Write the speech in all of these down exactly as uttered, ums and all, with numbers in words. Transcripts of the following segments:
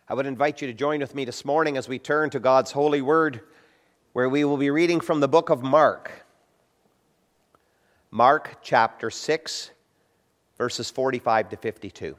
I would invite you to join with me this morning as we turn to God's holy word, where we will be reading from the book of Mark. Mark chapter six, verses forty-five to fifty-two.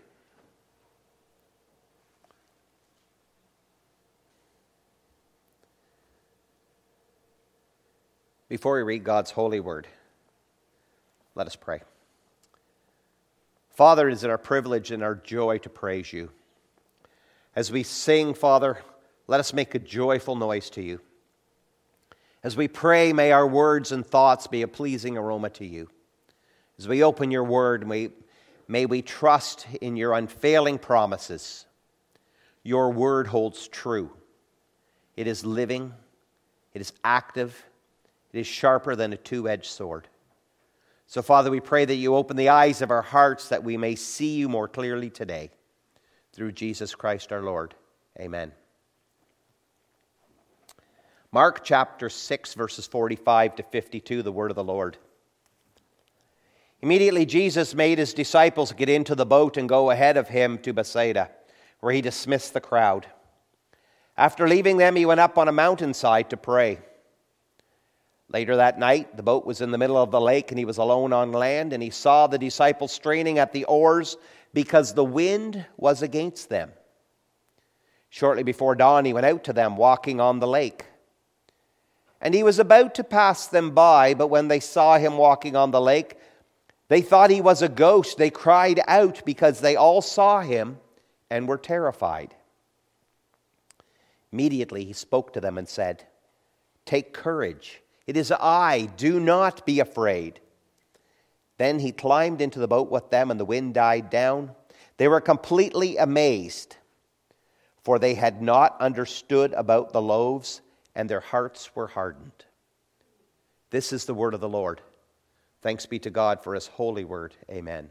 Before we read God's holy word, let us pray. Father, it is our privilege and our joy to praise you. As we sing, Father, let us make a joyful noise to you. As we pray, may our words and thoughts be a pleasing aroma to you. As we open your word, may, may we trust in your unfailing promises. Your word holds true. It is living, it is active, it is sharper than a two-edged sword. So, Father, we pray that you open the eyes of our hearts that we may see you more clearly today. Through Jesus Christ our Lord. Amen. Mark chapter six, verses forty-five to fifty-two, the word of the Lord. Immediately Jesus made his disciples get into the boat and go ahead of him to Bethsaida, where he dismissed the crowd. After leaving them, he went up on a mountainside to pray. Later that night, the boat was in the middle of the lake, and he was alone on land, and he saw the disciples straining at the oars because the wind was against them. Shortly before dawn, he went out to them, walking on the lake. And he was about to pass them by, but when they saw him walking on the lake, they thought he was a ghost. They cried out because they all saw him and were terrified. Immediately he spoke to them and said, "Take courage. It is I. Do not be afraid." Then he climbed into the boat with them, and the wind died down. They were completely amazed, for they had not understood about the loaves, and their hearts were hardened. This is the word of the Lord. Thanks be to God for his holy word. Amen.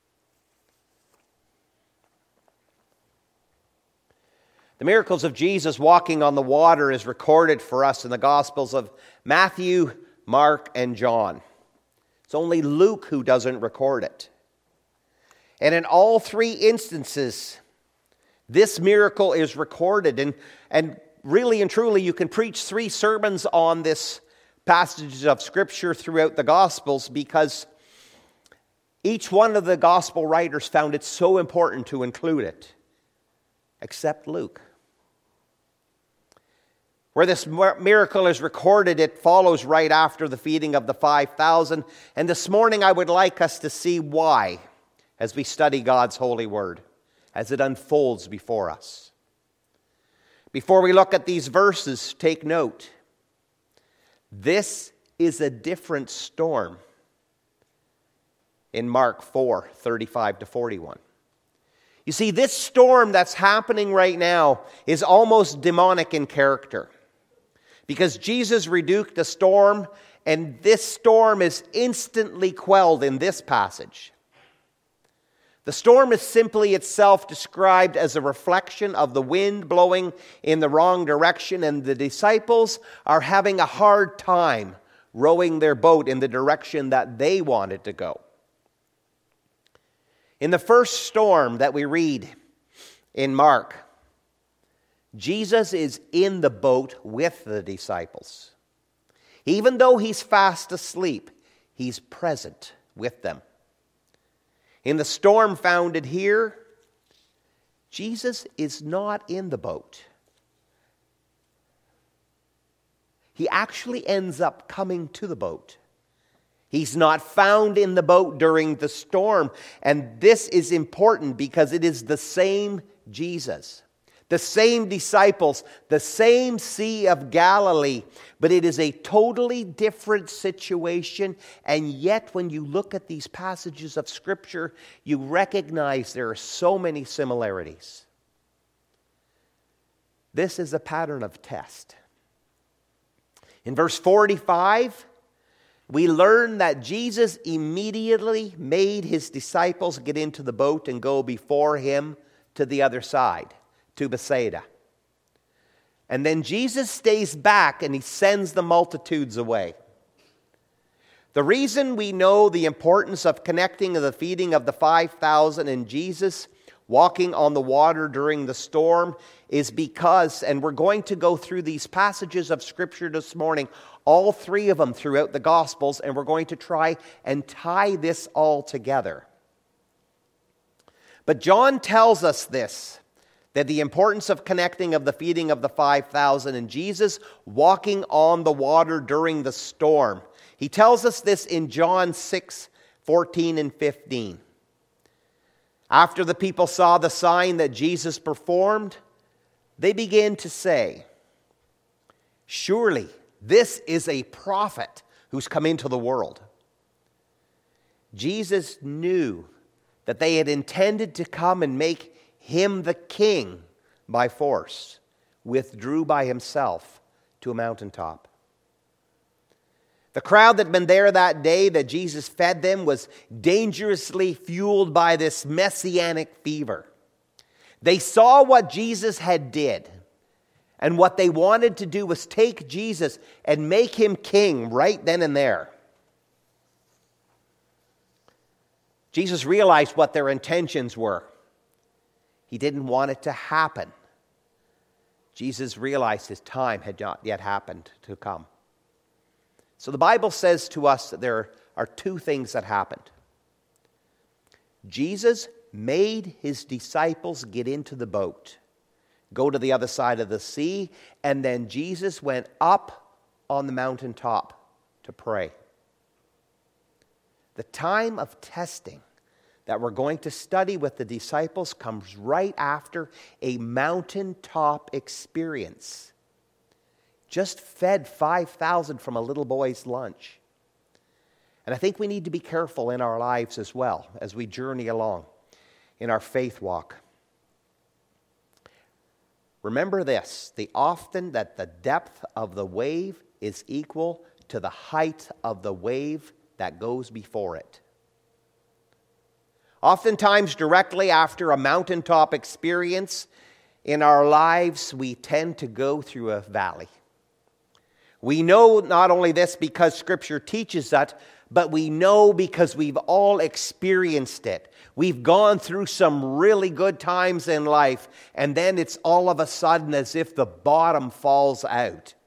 The miracles of Jesus walking on the water is recorded for us in the Gospels of Matthew, Mark, and John. It's only Luke who doesn't record it. And in all three instances, this miracle is recorded. And, and really and truly, you can preach three sermons on this passage of Scripture throughout the Gospels, because each one of the Gospel writers found it so important to include it, except Luke. Where this miracle is recorded, it follows right after the feeding of the five thousand. And this morning I would like us to see why as we study God's holy word, as it unfolds before us. Before we look at these verses, take note. This is a different storm in Mark four, thirty-five to forty-one. You see, this storm that's happening right now is almost demonic in character, because Jesus rebuked a storm, and this storm is instantly quelled in this passage. The storm is simply itself described as a reflection of the wind blowing in the wrong direction, and the disciples are having a hard time rowing their boat in the direction that they wanted to go. In the first storm that we read in Mark, Jesus is in the boat with the disciples. Even though he's fast asleep, he's present with them. In the storm founded here, Jesus is not in the boat. He actually ends up coming to the boat. He's not found in the boat during the storm. And this is important because it is the same Jesus, the same disciples, the same Sea of Galilee, but it is a totally different situation. And yet, when you look at these passages of Scripture, you recognize there are so many similarities. This is a pattern of test. In verse forty-five, we learn that Jesus immediately made his disciples get into the boat and go before him to the other side, to Bethsaida. And then Jesus stays back and he sends the multitudes away. The reason we know the importance of connecting the feeding of the five thousand and Jesus walking on the water during the storm, is because, and we're going to go through these passages of Scripture this morning, all three of them throughout the Gospels, and we're going to try and tie this all together. But John tells us this, that the importance of connecting of the feeding of the five thousand and Jesus walking on the water during the storm. He tells us this in John six, fourteen and fifteen. After the people saw the sign that Jesus performed, they began to say, "Surely this is a prophet who's come into the world." Jesus knew that they had intended to come and make him the king by force, withdrew by himself to a mountaintop. The crowd that had been there that day that Jesus fed them was dangerously fueled by this messianic fever. They saw what Jesus had did, and what they wanted to do was take Jesus and make him king right then and there. Jesus realized what their intentions were. He didn't want it to happen. Jesus realized his time had not yet happened to come. So the Bible says to us that there are two things that happened. Jesus made his disciples get into the boat, go to the other side of the sea, and then Jesus went up on the mountaintop to pray. The time of testing that we're going to study with the disciples comes right after a mountaintop experience. Just fed five thousand from a little boy's lunch. And I think we need to be careful in our lives as well as we journey along in our faith walk. Remember this, the often that the depth of the wave is equal to the height of the wave that goes before it. Oftentimes, directly after a mountaintop experience in our lives, we tend to go through a valley. We know not only this because Scripture teaches that, but we know because we've all experienced it. We've gone through some really good times in life, and then it's all of a sudden as if the bottom falls out.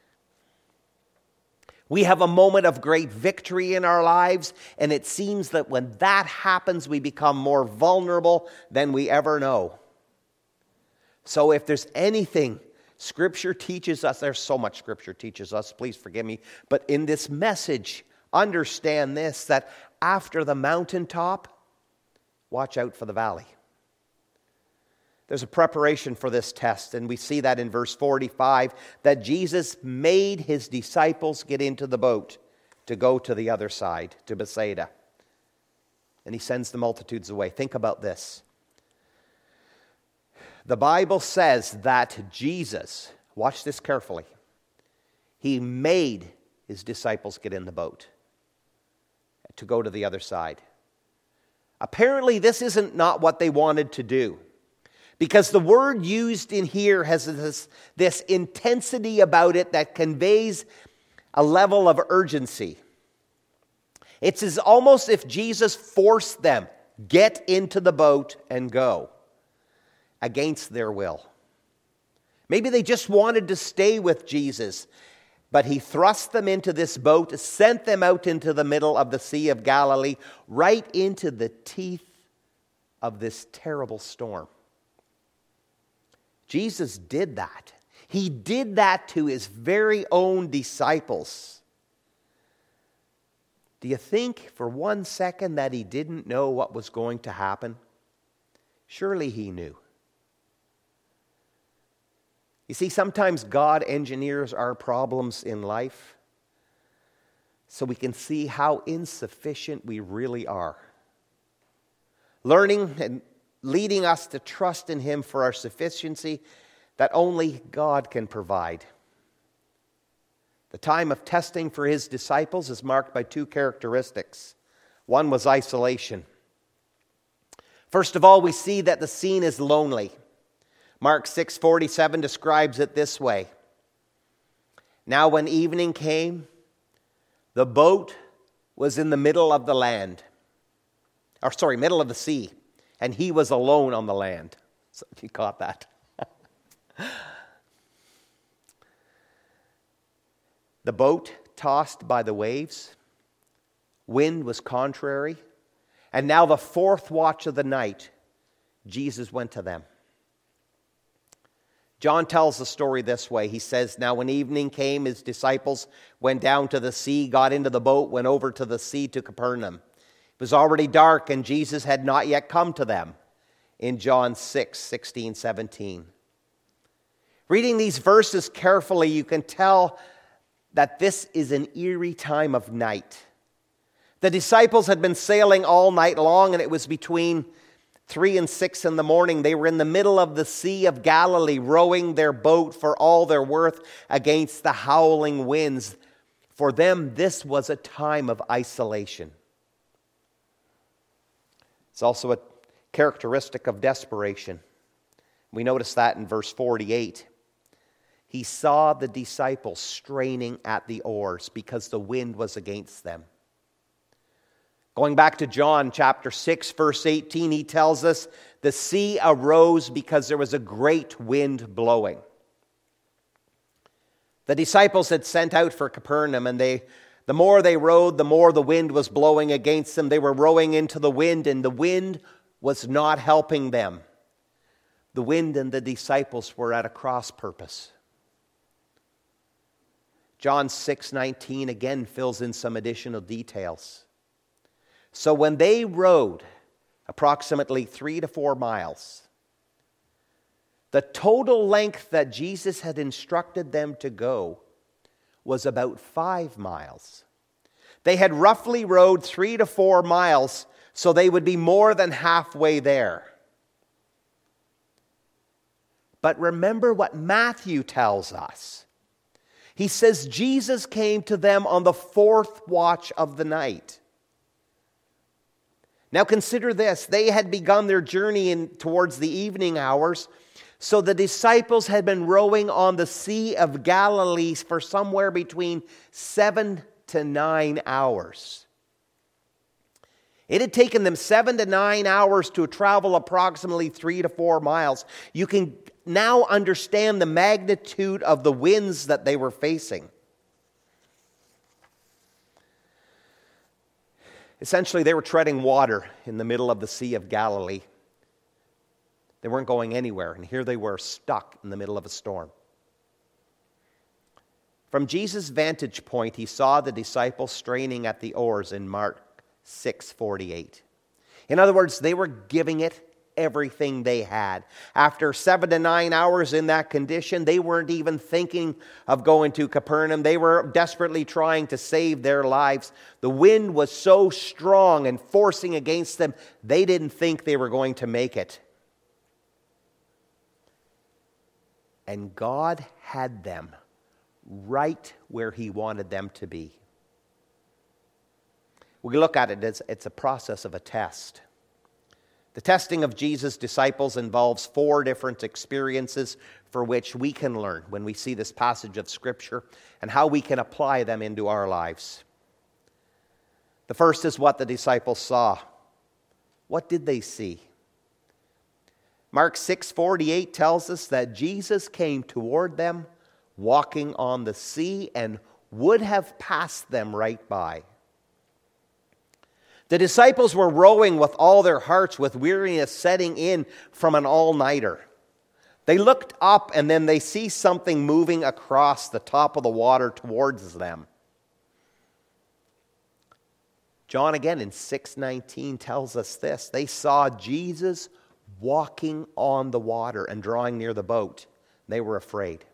We have a moment of great victory in our lives, and it seems that when that happens, we become more vulnerable than we ever know. So if there's anything Scripture teaches us, there's so much Scripture teaches us, please forgive me, but in this message, understand this, that after the mountaintop, watch out for the valley. There's a preparation for this test, and we see that in verse forty-five, that Jesus made his disciples get into the boat to go to the other side, to Bethsaida. And he sends the multitudes away. Think about this. The Bible says that Jesus, watch this carefully, he made his disciples get in the boat to go to the other side. Apparently, this isn't not what they wanted to do. Because the word used in here has this, this intensity about it that conveys a level of urgency. It's as almost if Jesus forced them, get into the boat and go, against their will. Maybe they just wanted to stay with Jesus, but he thrust them into this boat, sent them out into the middle of the Sea of Galilee, right into the teeth of this terrible storm. Jesus did that. He did that to his very own disciples. Do you think for one second that he didn't know what was going to happen? Surely he knew. You see, sometimes God engineers our problems in life so we can see how insufficient we really are. Learning and leading us to trust in him for our sufficiency that only God can provide. The time of testing for his disciples is marked by two characteristics. One was isolation. First of all, we see that the scene is lonely. Mark six forty-seven describes it this way. Now when evening came, the boat was in the middle of the land, or sorry, middle of the sea, and he was alone on the land. So you caught that. The boat tossed by the waves, wind was contrary, and now the fourth watch of the night, Jesus went to them. John tells the story this way. He says, "Now when evening came, his disciples went down to the sea, got into the boat, went over to the sea to Capernaum. It was already dark, and Jesus had not yet come to them." In John six, sixteen, seventeen. Reading these verses carefully, you can tell that this is an eerie time of night. The disciples had been sailing all night long, and it was between three and six in the morning. They were in the middle of the Sea of Galilee, rowing their boat for all their worth against the howling winds. For them, this was a time of isolation. It's also a characteristic of desperation. We notice that in verse forty-eight. He saw the disciples straining at the oars because the wind was against them. Going back to John chapter six, verse eighteen, he tells us the sea arose because there was a great wind blowing. The disciples had sent out for Capernaum, and they, the more they rowed, the more the wind was blowing against them. They were rowing into the wind, and the wind was not helping them. The wind and the disciples were at a cross purpose. John six nineteen again fills in some additional details. So when they rowed approximately three to four miles, the total length that Jesus had instructed them to go was about five miles. They had roughly rowed three to four miles, so they would be more than halfway there. But remember what Matthew tells us. He says Jesus came to them on the fourth watch of the night. Now consider this. They had begun their journey in, towards the evening hours. So the disciples had been rowing on the Sea of Galilee for somewhere between seven to nine hours. It had taken them seven to nine hours to travel approximately three to four miles. You can now understand the magnitude of the winds that they were facing. Essentially, they were treading water in the middle of the Sea of Galilee. They weren't going anywhere, and here they were stuck in the middle of a storm. From Jesus' vantage point, he saw the disciples straining at the oars in Mark six forty-eight. In other words, they were giving it everything they had. After seven to nine hours in that condition, they weren't even thinking of going to Capernaum. They were desperately trying to save their lives. The wind was so strong and forcing against them, they didn't think they were going to make it. And God had them right where he wanted them to be. We look at it as it's a process of a test. The testing of Jesus' disciples involves four different experiences for which we can learn when we see this passage of Scripture and how we can apply them into our lives. The first is what the disciples saw. What did they see? Mark six forty-eight tells us that Jesus came toward them walking on the sea and would have passed them right by. The disciples were rowing with all their hearts, with weariness setting in from an all-nighter. They looked up and then they see something moving across the top of the water towards them. John again in six nineteen tells us this. They saw Jesus walking on the water and drawing near the boat. They were afraid.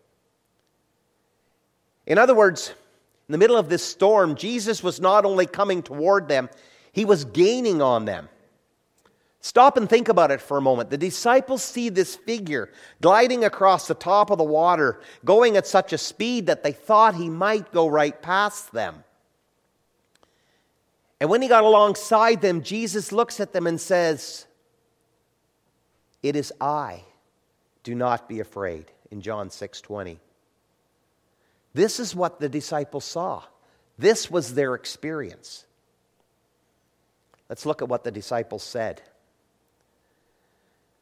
In other words, in the middle of this storm, Jesus was not only coming toward them, he was gaining on them. Stop and think about it for a moment. The disciples see this figure gliding across the top of the water, going at such a speed that they thought he might go right past them. And when he got alongside them, Jesus looks at them and says, "It is I. Do not be afraid," in John six twenty. This is what the disciples saw. This was their experience. Let's look at what the disciples said.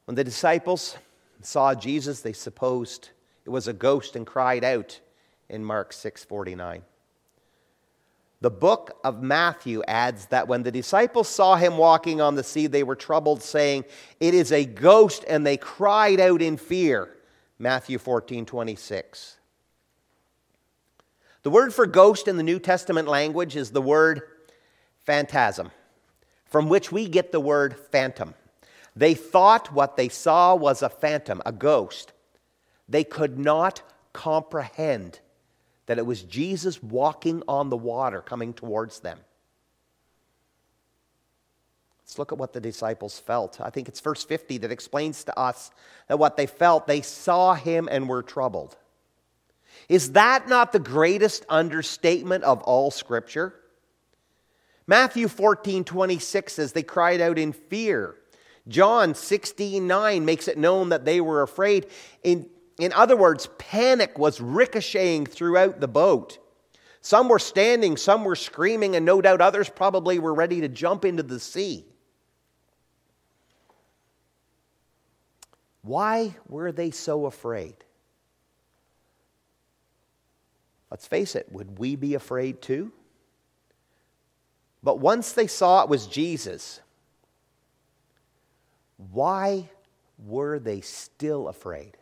When the disciples saw Jesus, they supposed it was a ghost and cried out in Mark six forty-nine. The book of Matthew adds that when the disciples saw him walking on the sea, they were troubled, saying, "It is a ghost," and they cried out in fear. Matthew fourteen twenty-six. The word for ghost in the New Testament language is the word phantasm, from which we get the word phantom. They thought what they saw was a phantom, a ghost. They could not comprehend that it was Jesus walking on the water coming towards them. Let's look at what the disciples felt. I think it's verse fifty that explains to us that what they felt, they saw him and were troubled. Is that not the greatest understatement of all Scripture? Matthew fourteen twenty-six says they cried out in fear. John sixteen nine makes it known that they were afraid. In, in other words, panic was ricocheting throughout the boat. Some were standing, some were screaming, and no doubt others probably were ready to jump into the sea. Why were they so afraid? Let's face it, would we be afraid too? But once they saw it was Jesus, why were they still afraid?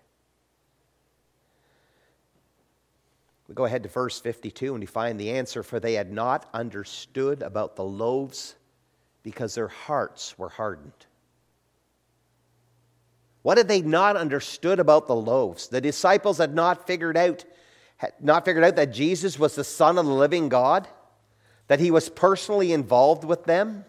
We go ahead to verse fifty-two and we find the answer. For they had not understood about the loaves because their hearts were hardened. What had they not understood about the loaves? The disciples had not figured out, had not figured out that Jesus was the Son of the living God, that he was personally involved with them.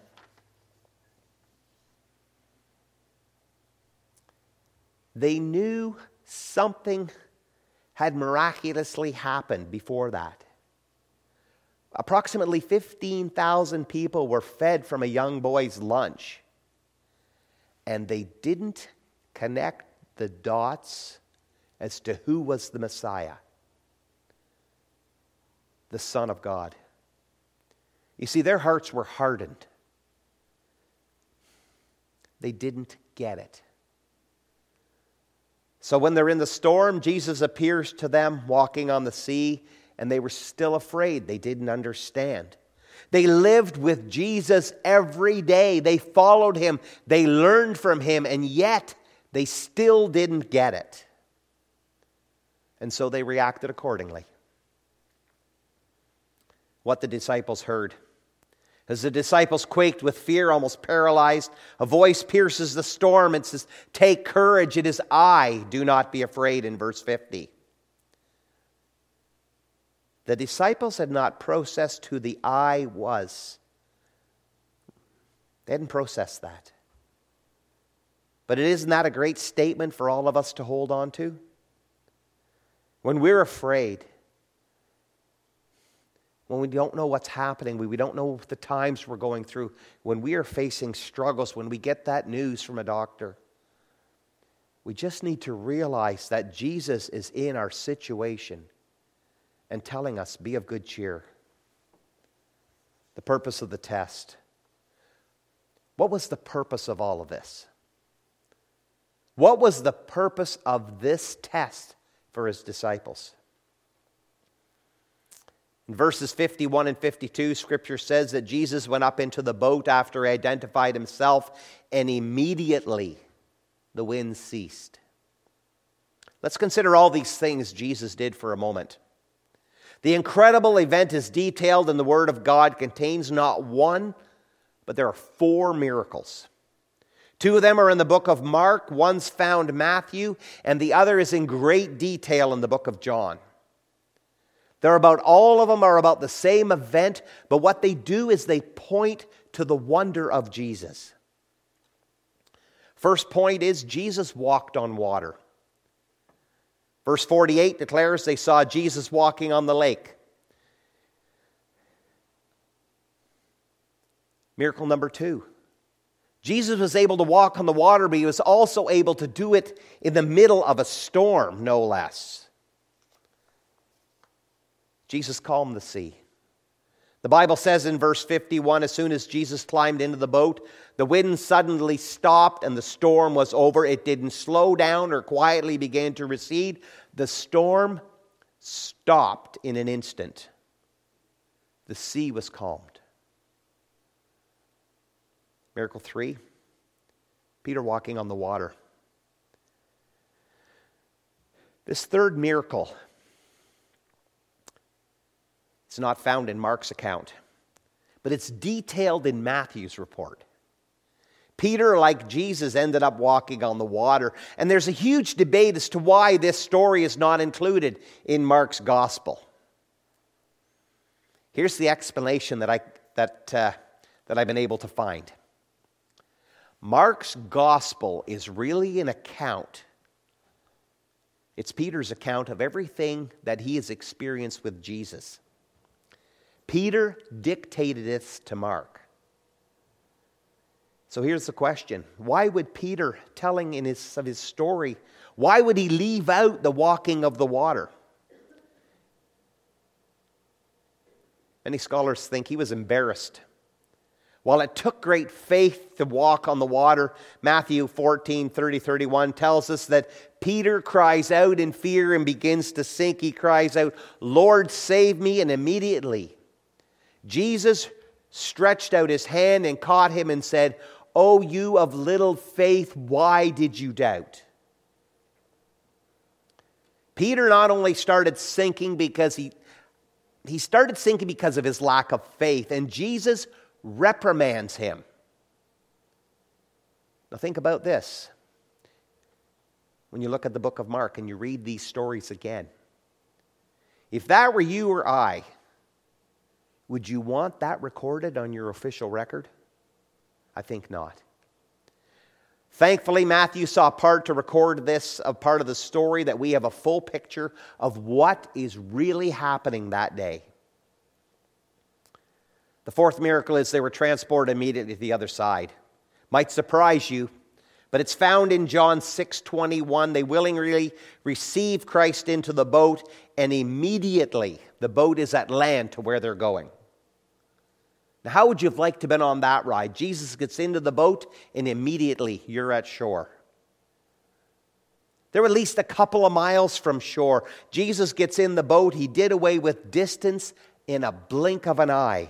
They knew something had miraculously happened before that. Approximately fifteen thousand people were fed from a young boy's lunch. And they didn't connect the dots as to who was the Messiah, the Son of God. You see, their hearts were hardened. They didn't get it. So when they're in the storm, Jesus appears to them walking on the sea, and they were still afraid. They didn't understand. They lived with Jesus every day. They followed him. They learned from him, and yet they still didn't get it. And so they reacted accordingly. What the disciples heard. As the disciples quaked with fear, almost paralyzed, a voice pierces the storm and says, "Take courage, it is I, do not be afraid," in verse fifty. The disciples had not processed who the I was. They hadn't processed that. But isn't that a great statement for all of us to hold on to? When we're afraid, when we don't know what's happening, we don't know the times we're going through, when we are facing struggles, when we get that news from a doctor, we just need to realize that Jesus is in our situation and telling us, be of good cheer. The purpose of the test. What was the purpose of all of this? What was the purpose of this test for his disciples? In verses fifty-one and fifty-two, Scripture says that Jesus went up into the boat after he identified himself, and immediately the wind ceased. Let's consider all these things Jesus did for a moment. The incredible event is detailed in the Word of God, contains not one, but there are four miracles. Two of them are in the book of Mark, one's found in Matthew, and the other is in great detail in the book of John. They're about, all of them are about the same event, but what they do is they point to the wonder of Jesus. First point is Jesus walked on water. Verse forty-eight declares they saw Jesus walking on the lake. Miracle number two. Jesus was able to walk on the water, but he was also able to do it in the middle of a storm, no less. Jesus calmed the sea. The Bible says in verse fifty-one, as soon as Jesus climbed into the boat, the wind suddenly stopped and the storm was over. It didn't slow down or quietly began to recede. The storm stopped in an instant. The sea was calmed. Miracle three, Peter walking on the water. This third miracle, it's not found in Mark's account, but it's detailed in Matthew's report. Peter, like Jesus, ended up walking on the water, and there's a huge debate as to why this story is not included in Mark's gospel. Here's the explanation that, I, that, uh, that I've been able to find. Mark's gospel is really an account. It's Peter's account of everything that he has experienced with Jesus. Peter dictated this to Mark. So here's the question. Why would Peter, telling in his, of his story, why would he leave out the walking of the water? Many scholars think he was embarrassed. While it took great faith to walk on the water, Matthew fourteen, thirty, thirty-one tells us that Peter cries out in fear and begins to sink. He cries out, "Lord, save me," and immediately Jesus stretched out his hand and caught him and said, "O you of little faith, why did you doubt?" Peter not only started sinking because he, he started sinking because of his lack of faith, and Jesus reprimands him. Now think about this. When you look at the book of Mark and you read these stories again, if that were you or I, would you want that recorded on your official record? I think not. Thankfully, Matthew saw part to record this, a part of the story, that we have a full picture of what is really happening that day. The fourth miracle is they were transported immediately to the other side. Might surprise you, but it's found in John six twenty-one. They willingly receive Christ into the boat, and immediately the boat is at land to where they're going. Now, how would you have liked to have been on that ride? Jesus gets into the boat, and immediately you're at shore. They're at least a couple of miles from shore. Jesus gets in the boat. He did away with distance in a blink of an eye.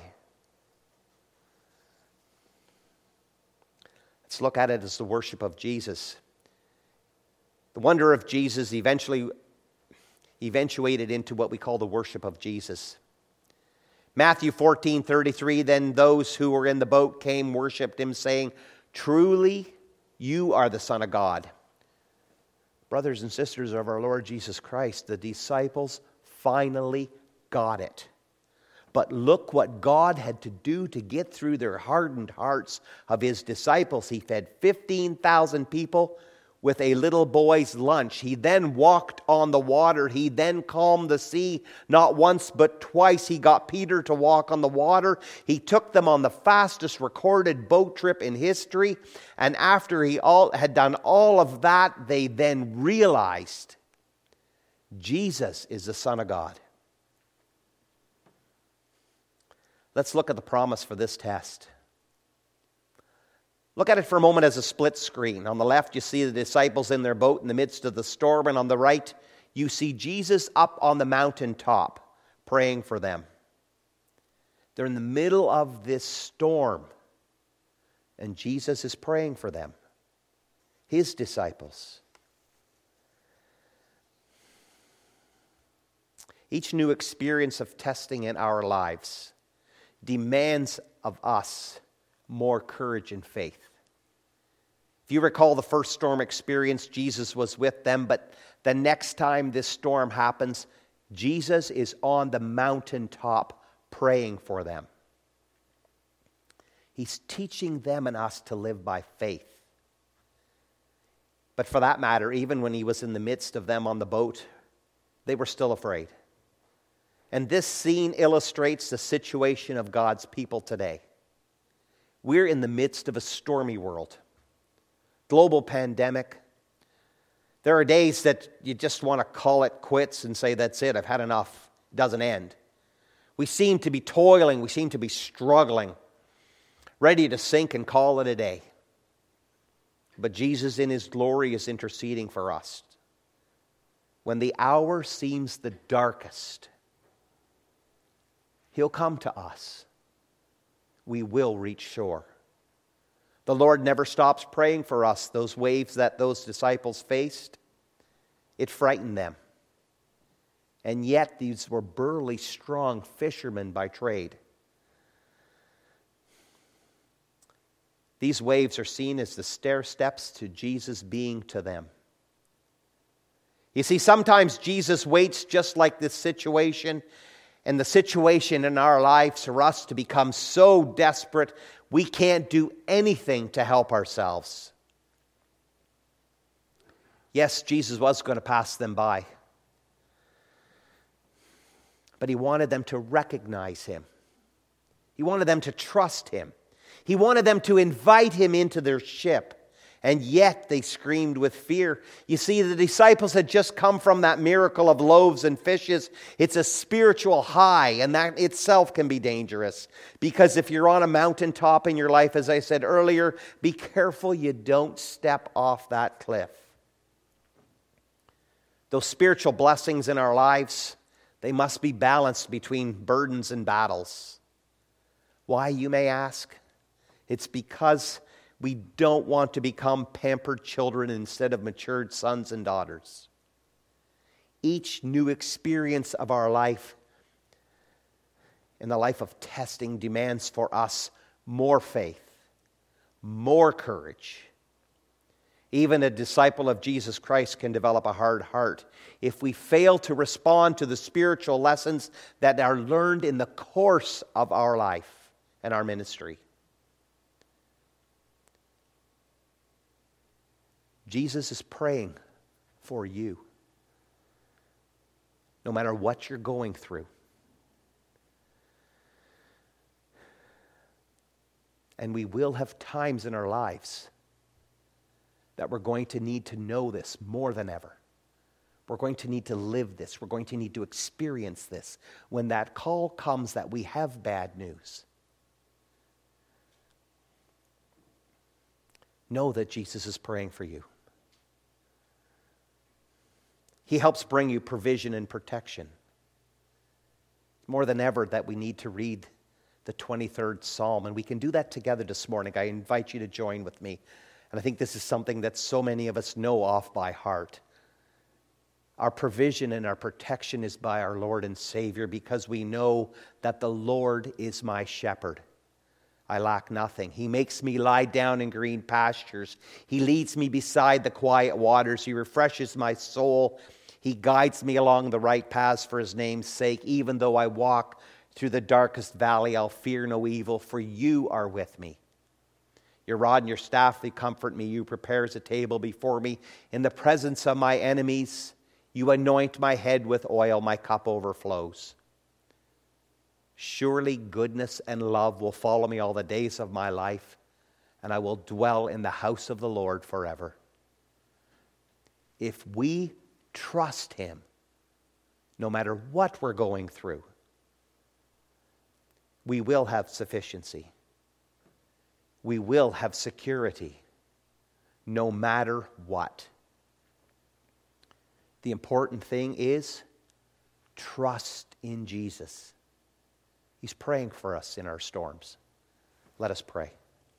Let's look at it as the worship of Jesus. The wonder of Jesus eventually eventuated into what we call the worship of Jesus. Matthew fourteen thirty-three, then those who were in the boat came, worshipped him, saying, "Truly, you are the Son of God." Brothers and sisters of our Lord Jesus Christ, the disciples finally got it. But look what God had to do to get through their hardened hearts of his disciples. He fed fifteen thousand people with a little boy's lunch. He then walked on the water. He then calmed the sea. Not once but twice he got Peter to walk on the water. He took them on the fastest recorded boat trip in history. And after he all had done all of that, they then realized Jesus is the Son of God. Let's look at the promise for this test. Look at it for a moment as a split screen. On the left, you see the disciples in their boat in the midst of the storm, and on the right, you see Jesus up on the mountaintop praying for them. They're in the middle of this storm, and Jesus is praying for them, his disciples. Each new experience of testing in our lives demands of us more courage and faith. If you recall the first storm experience, Jesus was with them, but the next time this storm happens, Jesus is on the mountaintop praying for them. He's teaching them and us to live by faith. But for that matter, even when he was in the midst of them on the boat, they were still afraid. And this scene illustrates the situation of God's people today. We're in the midst of a stormy world. Global pandemic. There are days that you just want to call it quits and say, that's it, I've had enough. It doesn't end. We seem to be toiling. We seem to be struggling, ready to sink and call it a day. But Jesus in His glory is interceding for us. When the hour seems the darkest, He'll come to us. We will reach shore. The Lord never stops praying for us. Those waves that those disciples faced, it frightened them. And yet these were burly, strong fishermen by trade. These waves are seen as the stair steps to Jesus being to them. You see, sometimes Jesus waits just like this situation and the situation in our lives for us to become so desperate we can't do anything to help ourselves. Yes, Jesus was going to pass them by. But He wanted them to recognize Him. He wanted them to trust Him. He wanted them to invite Him into their ship. And yet they screamed with fear. You see, the disciples had just come from that miracle of loaves and fishes. It's a spiritual high, and that itself can be dangerous. Because if you're on a mountaintop in your life, as I said earlier, be careful you don't step off that cliff. Those spiritual blessings in our lives, they must be balanced between burdens and battles. Why, you may ask? It's because we don't want to become pampered children instead of matured sons and daughters. Each new experience of our life in the life of testing demands for us more faith, more courage. Even a disciple of Jesus Christ can develop a hard heart if we fail to respond to the spiritual lessons that are learned in the course of our life and our ministry. Jesus is praying for you. No matter what you're going through. And we will have times in our lives that we're going to need to know this more than ever. We're going to need to live this. We're going to need to experience this. When that call comes that we have bad news, know that Jesus is praying for you. He helps bring you provision and protection. More than ever that we need to read the twenty-third Psalm, and we can do that together this morning. I invite you to join with me. And I think this is something that so many of us know off by heart. Our provision and our protection is by our Lord and Savior because we know that the Lord is my shepherd. I lack nothing. He makes me lie down in green pastures. He leads me beside the quiet waters. He refreshes my soul. He guides me along the right paths for His name's sake. Even though I walk through the darkest valley, I'll fear no evil, for You are with me. Your rod and Your staff, they comfort me. You prepare a table before me in the presence of my enemies. You anoint my head with oil. My cup overflows. Surely goodness and love will follow me all the days of my life, and I will dwell in the house of the Lord forever. If we trust Him, no matter what we're going through, we will have sufficiency. We will have security, no matter what. The important thing is trust in Jesus. He's praying for us in our storms. Let us pray.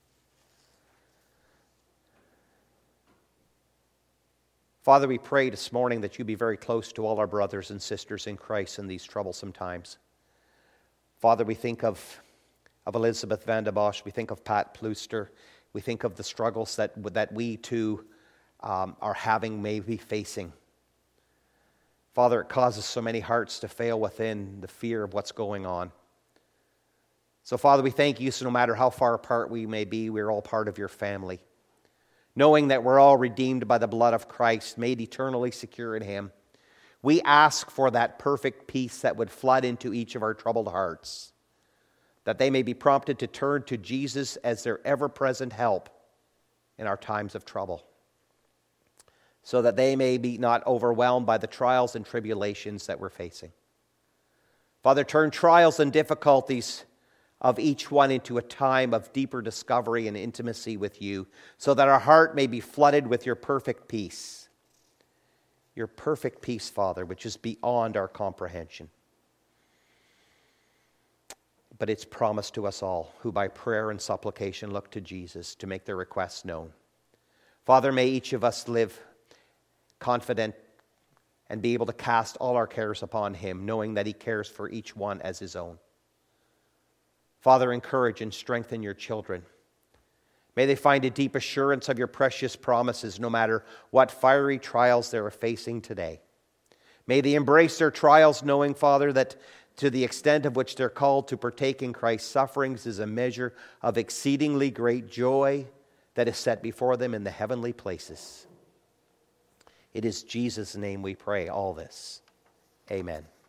Father, we pray this morning that You be very close to all our brothers and sisters in Christ in these troublesome times. Father, we think of, of Elizabeth Van de Bosch. We think of Pat Plooster. We think of the struggles that, that we too um, are having, may be facing. Father, it causes so many hearts to fail within the fear of what's going on. So, Father, we thank You, so no matter how far apart we may be, we're all part of Your family. Knowing that we're all redeemed by the blood of Christ, made eternally secure in Him, we ask for that perfect peace that would flood into each of our troubled hearts, that they may be prompted to turn to Jesus as their ever-present help in our times of trouble, so that they may be not overwhelmed by the trials and tribulations that we're facing. Father, turn trials and difficulties of each one into a time of deeper discovery and intimacy with you, so that our heart may be flooded with your perfect peace. Your perfect peace, Father, which is beyond our comprehension. But it's promised to us all who by prayer and supplication look to Jesus to make their requests known. Father, may each of us live confident and be able to cast all our cares upon him, knowing that he cares for each one as his own. Father, encourage and strengthen your children. May they find a deep assurance of your precious promises, no matter what fiery trials they are facing today. May they embrace their trials, knowing, Father, that to the extent of which they're called to partake in Christ's sufferings is a measure of exceedingly great joy that is set before them in the heavenly places. It is Jesus' name we pray all this. Amen.